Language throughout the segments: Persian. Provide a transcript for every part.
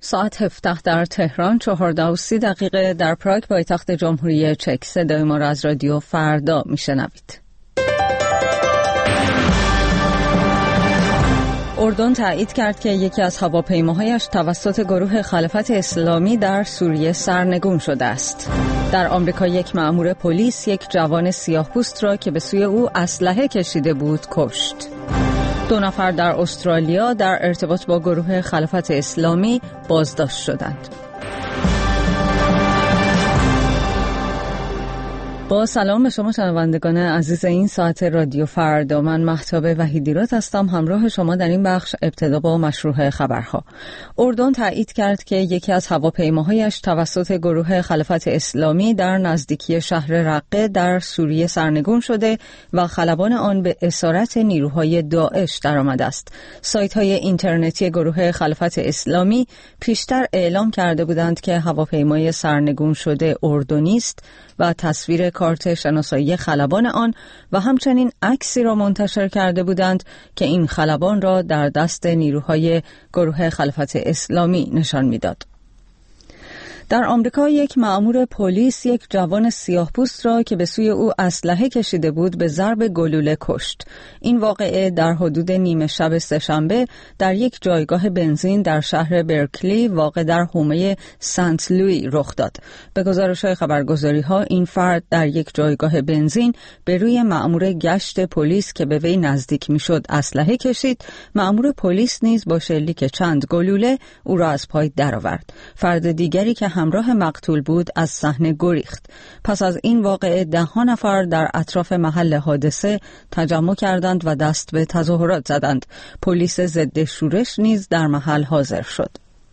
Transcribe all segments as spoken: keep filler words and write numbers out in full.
ساعت هفده در تهران، چهارده و سی دقیقه در پراگ پایتخت جمهوری چک. صدای ما را از رادیو فردا میشنوید. اردن تایید کرد که یکی از هواپیماهایش توسط گروه خلافت اسلامی در سوریه سرنگون شده است. در آمریکا یک مأمور پلیس یک جوان سیاه‌پوست را که به سوی او اسلحه کشیده بود کشت. دو نفر در استرالیا در ارتباط با گروه خلافت اسلامی بازداشت شدند. با سلام به شما شنوندگان عزیز این ساعت رادیو فردا، من مهتاب وحیدی‌راد هستم، همراه شما در این بخش. ابتدا با مشروع خبرها. اردن تایید کرد که یکی از هواپیماهایش توسط گروه خلافت اسلامی در نزدیکی شهر رقه در سوریه سرنگون شده و خلبان آن به اسارت نیروهای داعش درآمده است. سایت‌های اینترنتی گروه خلافت اسلامی پیشتر اعلام کرده بودند که هواپیمای سرنگون شده اردنی است و تصویر کارت شناسایی خلبان آن و همچنین عکسی را منتشر کرده بودند که این خلبان را در دست نیروهای گروه خلافت اسلامی نشان می‌داد. در آمریکا یک مأمور پلیس یک جوان سیاه‌پوست را که به سوی او اسلحه کشیده بود به ضرب گلوله کشت. این واقعه در حدود نیمه شب سه‌شنبه در یک جایگاه بنزین در شهر برکلی واقع در حومه سنت لویی رخ داد. به گزارش‌های خبرگزاری‌ها این فرد در یک جایگاه بنزین به روی مأمور گشت پلیس که به وی نزدیک می‌شد اسلحه کشید. مأمور پلیس نیز با شلیک چند گلوله او را از پای درآورد. فرد دیگری که همراه مقتول بود از صحنه گریخت. پس از این واقعه ده ها نفر در اطراف محل حادثه تجمع کردند و دست به تظاهرات زدند. پلیس ضد شورش نیز در محل حاضر شد.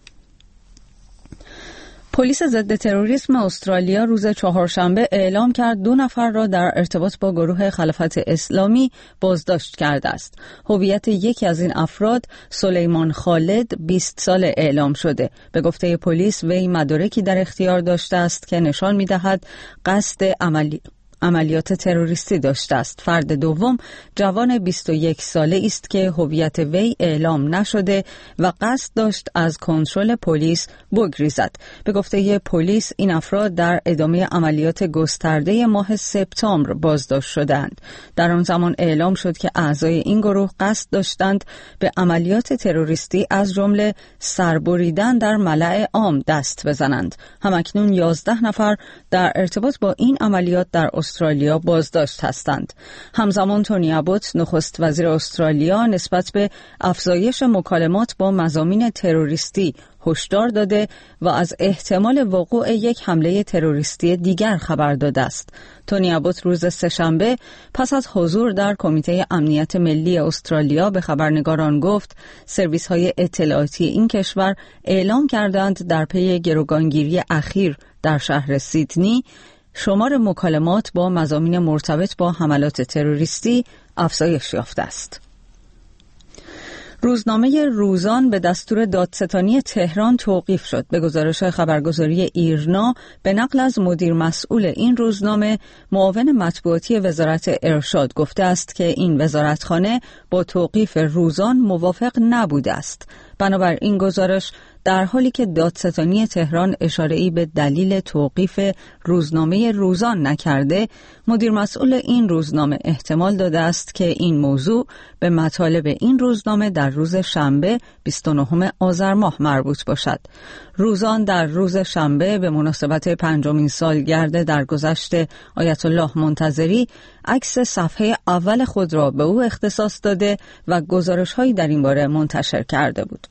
پلیس ضد تروریسم استرالیا روز چهارشنبه اعلام کرد دو نفر را در ارتباط با گروه خلافت اسلامی بازداشت کرده است. هویت یکی از این افراد، سلیمان خالد، بیست ساله اعلام شده. به گفته پلیس وی مدارکی در اختیار داشته است که نشان می‌دهد قصد عملی عملیات تروریستی داشته است. فرد دوم جوان بیست و یک ساله است که هویت وی اعلام نشده و قصد داشت از کنترل پلیس بگریزد. به گفته پلیس این افراد در ادامه عملیات گسترده ماه سپتامبر بازداشت شدند. در آن زمان اعلام شد که اعضای این گروه قصد داشتند به عملیات تروریستی از جمله سربریدن در ملأ عام دست بزنند. همکنون یازده نفر در ارتباط با این عملیات در استرالیا بازداشت هستند. همزمان تونی ابوت نخست وزیر استرالیا نسبت به افزایش مکالمات با مضامین تروریستی هشدار داده و از احتمال وقوع یک حمله تروریستی دیگر خبر داده است. تونی ابوت روز سه‌شنبه پس از حضور در کمیته امنیت ملی استرالیا به خبرنگاران گفت سرویس‌های اطلاعاتی این کشور اعلام کردند در پی گروگانگیری اخیر در شهر سیدنی شمار مکالمات با مضامین مرتبط با حملات تروریستی افزایش یافته است. روزنامه روزان به دستور دادستانی تهران توقیف شد. به گزارش خبرگزاری ایرنا به نقل از مدیر مسئول این روزنامه، معاون مطبوعاتی وزارت ارشاد گفته است که این وزارتخانه با توقیف روزان موافق نبوده است. بنابر این گزارش در حالی که دادستانی تهران اشاره‌ای به دلیل توقیف روزنامه روزان نکرده، مدیر مسئول این روزنامه احتمال داده است که این موضوع به مطالب این روزنامه در روز شنبه بیست و نهم آذر ماه مربوط باشد. روزان در روز شنبه به مناسبت پنجمین سالگرد درگذشت آیت الله منتظری عکس صفحه اول خود را به او اختصاص داده و گزارش‌هایی در این باره منتشر کرده بود.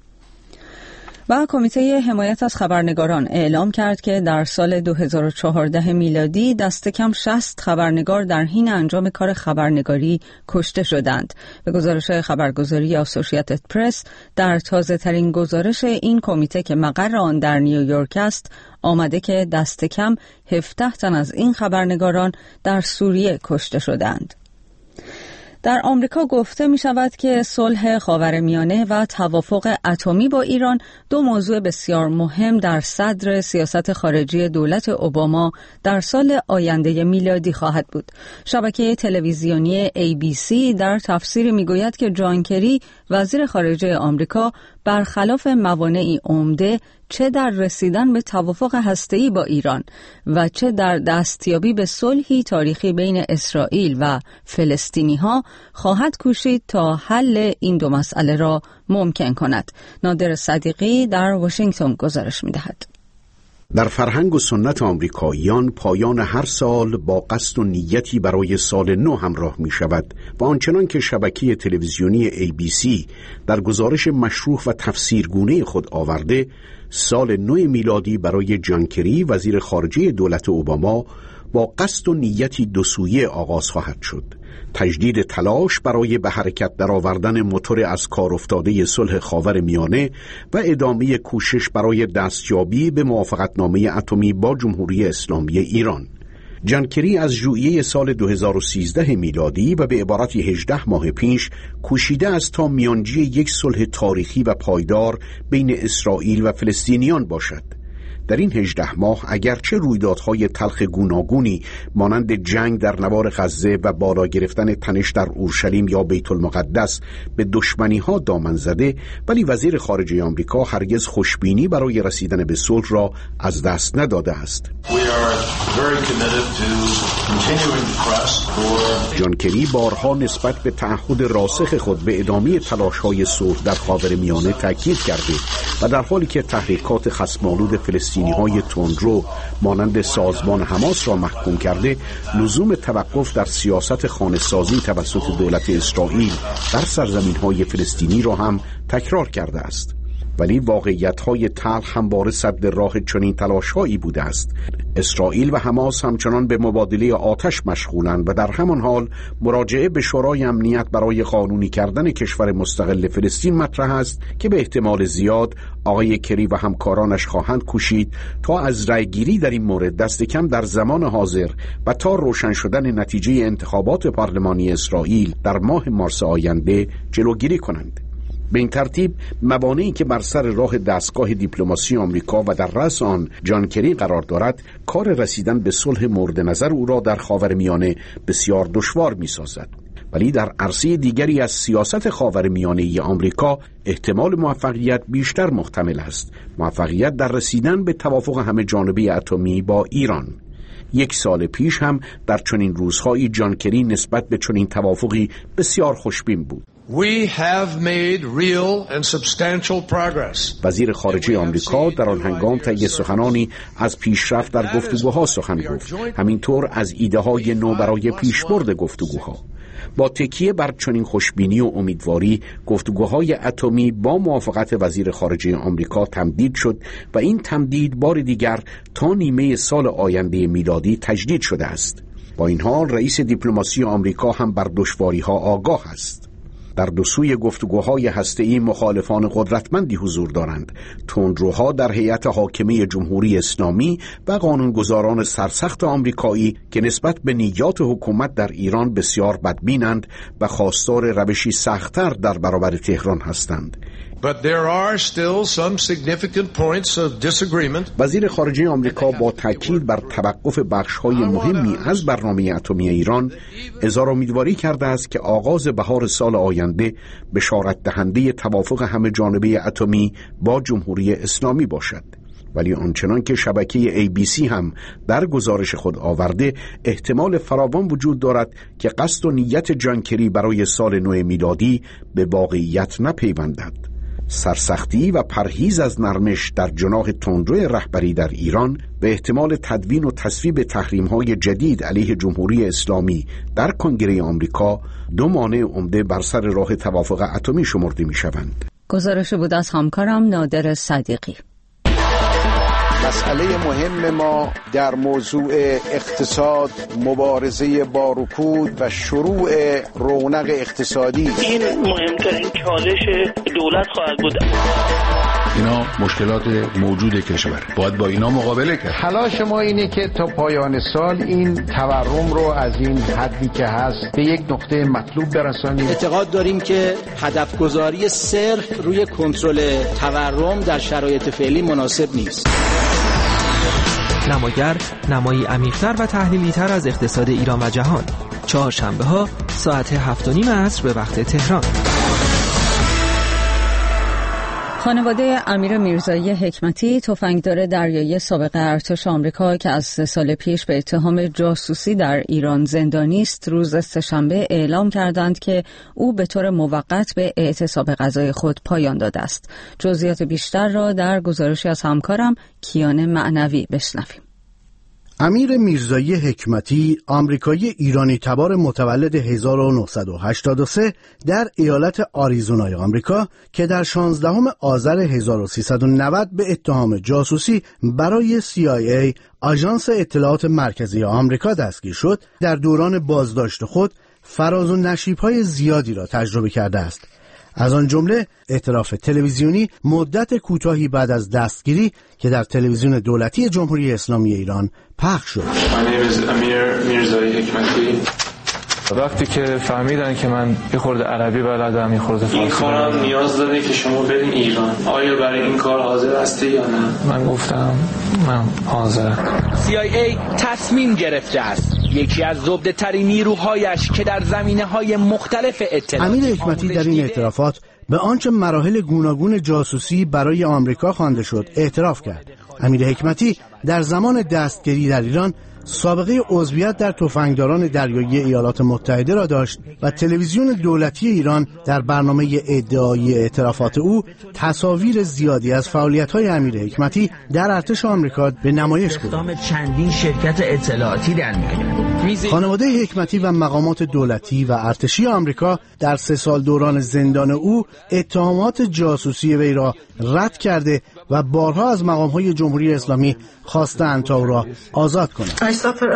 و کمیته حمایت از خبرنگاران اعلام کرد که در سال دو هزار و چهارده میلادی دست کم شصت خبرنگار در حین انجام کار خبرنگاری کشته شدند. به گزارش خبرگزاری اسوسییتد پرس، در تازه ترین گزارش این کمیته که مقر آن در نیویورک است، آمده که دست کم هفده تن از این خبرنگاران در سوریه کشته شدند. در آمریکا گفته می شود که صلح خاورمیانه و توافق اتمی با ایران دو موضوع بسیار مهم در صدر سیاست خارجی دولت اوباما در سال آینده میلادی خواهد بود. شبکه تلویزیونی ای بی سی در تفسیری می گوید که جان کری وزیر خارجه آمریکا برخلاف موانعی عمده چه در رسیدن به توافق هسته‌ای با ایران و چه در دستیابی به صلحی تاریخی بین اسرائیل و فلسطینی‌ها خواهد کوشید تا حل این دو مسئله را ممکن کند. نادر صدیقی در واشنگتن گزارش می‌دهد. در فرهنگ و سنت آمریکاییان پایان هر سال با قصد و نیتی برای سال نو همراه می شود و آنچنان که شبکه تلویزیونی ای بی سی در گزارش مشروح و تفسیرگونه خود آورده، سال نو میلادی برای جان کری وزیر خارجه دولت اوباما با قصد و نیتی دو سویه آغاز خواهد شد. تجدید تلاش برای به حرکت درآوردن موتور از کار افتاده صلح خاورمیانه و ادامه کوشش برای دستیابی به موافقتنامه اتمی با جمهوری اسلامی ایران. جان کری از ژوئیه سال دو هزار و سیزده میلادی و به عبارتی هجده ماه پیش کوشیده است تا میانجی یک صلح تاریخی و پایدار بین اسرائیل و فلسطینیان باشد. در این هجده ماه اگرچه رویدادهای تلخ گوناگونی مانند جنگ در نوار غزه و بالا گرفتن تنش در اورشلیم یا بیت المقدس به دشمنی‌ها دامن زده، ولی وزیر خارجه آمریکا هرگز خوشبینی برای رسیدن به صلح را از دست نداده است. جان کری بارها نسبت به تعهد راسخ خود به ادامه تلاش‌های صلح در خاورمیانه تاکید کرده و در حالی که تحریکات خصم‌آلود فلسطینی‌های تندرو مانند سازمان حماس را محکوم کرده، لزوم توقف در سیاست خانه‌سازی توسط دولت اسرائیل در سرزمین‌های فلسطینی را هم تکرار کرده است. ولی واقعیت‌های تلخ همواره سد راه چنین تلاش‌هایی بوده است. اسرائیل و حماس همچنان به مبادله آتش مشغولند و در همان حال مراجعه به شورای امنیت برای قانونی کردن کشور مستقل فلسطین مطرح است که به احتمال زیاد آقای کری و همکارانش خواهند کوشید تا از رأیگیری در این مورد دست کم در زمان حاضر و تا روشن شدن نتیجه انتخابات پارلمانی اسرائیل در ماه مارس آینده جلوگیری کنند. به این ترتیب موانعی که بر سر راه دستگاه دیپلماسی آمریکا و در رأس آن جان کری قرار دارد، کار رسیدن به صلح مورد نظر او را در خاورمیانه بسیار دشوار می‌سازد. ولی در عرصه دیگری از سیاست خاورمیانه آمریکا احتمال موفقیت بیشتر محتمل است. موفقیت در رسیدن به توافق همه جانبه اتمی با ایران. یک سال پیش هم در چنین روزهایی جان کری نسبت به چنین توافقی بسیار خوشبین بود. We have made real and substantial progress. وزیر خارجه آمریکا در آن هنگام طی سخنانی از پیشرفت در گفتگوها سخن گفت، همینطور از ایده های نو برای پیشبرد گفتگوها. با تکیه بر چنین خوشبینی و امیدواری، گفتگوهای اتمی با موافقت وزیر خارجه آمریکا تمدید شد و این تمدید بار دیگر تا نیمه سال آینده میلادی تجدید شده است. با این حال رئیس دیپلماسی آمریکا هم بر دشواری‌ها آگاه است. در دو سوی گفتگوهای هسته‌ای مخالفان قدرتمندی حضور دارند. تندروها در هیئت حاکمه جمهوری اسلامی و قانونگذاران سرسخت آمریکایی که نسبت به نیات حکومت در ایران بسیار بدبینند و خواستار روشی سخت‌تر در برابر تهران هستند. But there are still some significant points of disagreement. وزیر خارجه آمریکا با تاکید بر توقف بخش‌های مهمی از برنامه اتمی ایران اظهار امیدواری کرده است که آغاز بهار سال آینده بشارت دهنده توافق همه جانبه اتمی با جمهوری اسلامی باشد. ولی آنچنان که شبکه ای بی سی هم در گزارش خود آورده، احتمال فراوان وجود دارد که قصد و نیت جان کری برای سال نو میلادی به واقعیت نپیوندد. سرسختی و پرهیز از نرمش در جناح تندرو رهبری در ایران به احتمال تدوین و تصویب تحریم‌های جدید علیه جمهوری اسلامی در کنگره آمریکا دو مانع عمده بر سر راه توافق اتمی شمرده می‌شوند. گزارش بود از همکارم نادر صدیقی. مسئله مهم ما در موضوع اقتصاد، مبارزه با رکود و شروع رونق اقتصادی، این مهمترین چالش دولت خواهد بود. اینا مشکلات موجود کشور، باید با اینا مقابله کرد. تلاش ما اینه که تا پایان سال این تورم رو از این حدی که هست به یک نقطه مطلوب برسانیم. اعتقاد داریم که هدف گذاری صرف روی کنترل تورم در شرایط فعلی مناسب نیست. نماگر نمایی عمیق‌تر و تحلیلی‌تر از اقتصاد ایران و جهان، چهارشنبه ها ساعت هفت و نیم عصر به وقت تهران. خانواده امیر میرزایی حکمتی، تفنگدار دریایی سابق ارتش آمریکا که از سه سال پیش به اتهام جاسوسی در ایران زندانی است، روز سه‌شنبه اعلام کردند که او به طور موقت به اعتصاب غذای خود پایان داده است. جزئیات بیشتر را در گزارشی از همکارم کیان معنوی بشنویم. امیر میرزایی حکمتی، آمریکایی ایرانی تبار متولد هزار و نهصد و هشتاد و سه در ایالت آریزونای آمریکا که در شانزدهم آذر هزار و سیصد و نود به اتهام جاسوسی برای سی آی ای، آژانس اطلاعات مرکزی آمریکا دستگیر شد، در دوران بازداشت خود فراز و نشیب‌های زیادی را تجربه کرده است. از آن جمله اعتراف تلویزیونی مدت کوتاهی بعد از دستگیری که در تلویزیون دولتی جمهوری اسلامی ایران پخش شد. امیر میرزایی حکمتی. وقتی که فهمیدن که من یه خورده عربی بلدم، یه خورده فارسی، این کارم نیاز داره که شما برین ایران، آیا برای این کار حاضر هستی یا نه؟ من گفتم من حاضرم. سی آی ای تصمیم گرفته است یکی از زبده ترین نیروهایش که در زمینه‌های مختلف اطلاعات. امیر حکمتی در این اعترافات به آنچه مراحل گوناگون جاسوسی برای آمریکا خوانده شد اعتراف کرد. امیر حکمتی در زمان دستگیری در ایران سابقه عضویت در تفنگداران دریایی ایالات متحده را داشت و تلویزیون دولتی ایران در برنامه ادعایی اعترافات او تصاویر زیادی از فعالیت‌های امیر حکمتی در ارتش آمریکا به نمایش گذاشت. چندین شرکت اطلاعاتی در می‌آید. خانواده حکمتی و مقامات دولتی و ارتشی آمریکا در سه سال دوران زندان او اتهامات جاسوسی وی را رد کرده و بارها از مقام‌های جمهوری اسلامی خواستند تا او را آزاد کنند.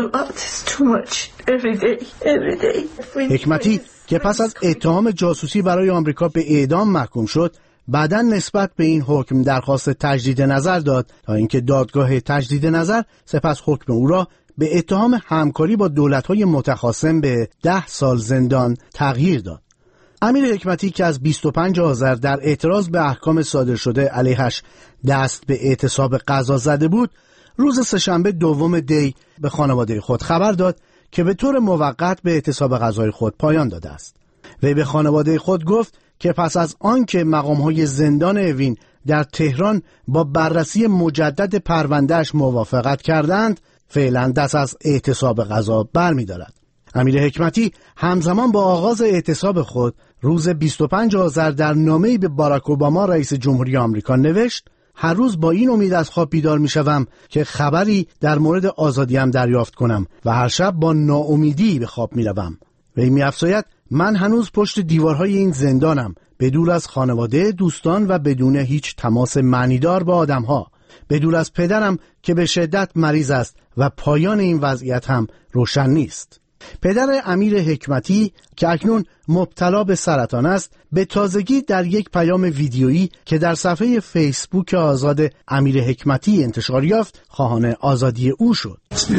حکمتی که پس از اتهام جاسوسی برای آمریکا به اعدام محکوم شد، بعداً نسبت به این حکم درخواست تجدید نظر داد تا اینکه دادگاه تجدید نظر سپس حکم او را به اتهام همکاری با دولت‌های متخاصم به ده سال زندان تغییر داد. امیر حکمتی که از بیست و پنج آذر در اعتراض به احکام صادر شده علیهش دست به اعتصاب غذا زده بود، روز سه‌شنبه دوم دی به خانواده خود خبر داد که به طور موقت به اعتصاب غذای خود پایان داده است. وی به خانواده خود گفت که پس از آنکه مقام‌های زندان اوین در تهران با بررسی مجدد پروندهش موافقت کردند، فعلا دست از اعتصاب غذا برمی‌دارد. امیر حکمتی همزمان با آغاز اعتصاب خود روز بیست و پنج آذر در نامه‌ای به باراک اوباما رئیس جمهوری آمریکا نوشت: هر روز با این امید از خواب بیدار می‌شوم که خبری در مورد آزادیم دریافت کنم و هر شب با ناامیدی به خواب می‌روم. وی می‌افزاید: من هنوز پشت دیوارهای این زندانم، بدور از خانواده، دوستان و بدون هیچ تماس معنیدار با آدم‌ها، بدور از پدرم که به شدت مریض است و پایان این وضعیت هم روشن نیست. پدر امیر حکمتی که اکنون مبتلا به سرطان است، به تازگی در یک پیام ویدیویی که در صفحه فیسبوک آزاد امیر حکمتی انتشار یافت خواهان آزادی او شد.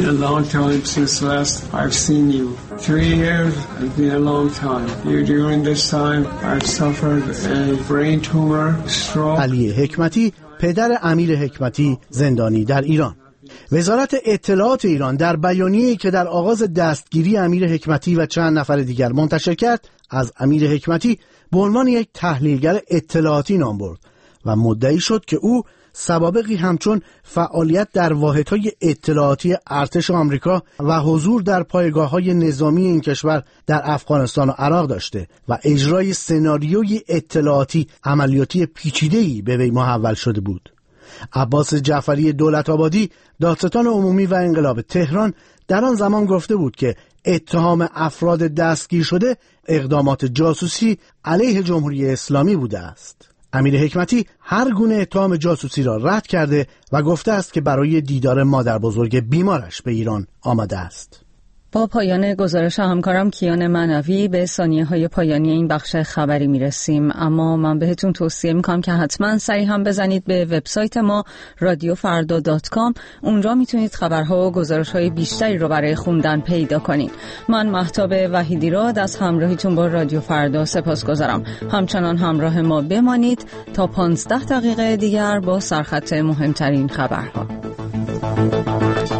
علی حکمتی، پدر امیر حکمتی، زندانی در ایران. وزارت اطلاعات ایران در بیانیه‌ای که در آغاز دستگیری امیر حکمتی و چند نفر دیگر منتشر کرد، از امیر حکمتی به عنوان یک تحلیلگر اطلاعاتی نام برد و مدعی شد که او سوابقی همچون فعالیت در واحدهای اطلاعاتی ارتش آمریکا و حضور در پایگاه‌های نظامی این کشور در افغانستان و عراق داشته و اجرای سناریوی اطلاعاتی عملیاتی پیچیده‌ای به وی محول شده بود. عباس جعفری دولت آبادی، دادستان عمومی و انقلاب تهران، در آن زمان گفته بود که اتهام افراد دستگیر شده اقدامات جاسوسی علیه جمهوری اسلامی بوده است. امیر حکمتی هر گونه اتهام جاسوسی را رد کرده و گفته است که برای دیدار مادر بزرگ بیمارش به ایران آمده است. با پایان گزارش همکارم کیان معنوی به ثانیه‌های پایانی این بخش خبری میرسیم، اما من بهتون توصیه میکنم که حتما سری هم بزنید به وبسایت ما رادیو فردا دات کام. اونجا میتونید خبرها و گزارش‌های بیشتری رو برای خوندن پیدا کنید. من مهتاب وحیدیراد از همراهیتون با رادیو فردا سپاسگزارم. همچنان همراه ما بمانید تا پانزده دقیقه دیگر با سرخط مهمترین خبرها.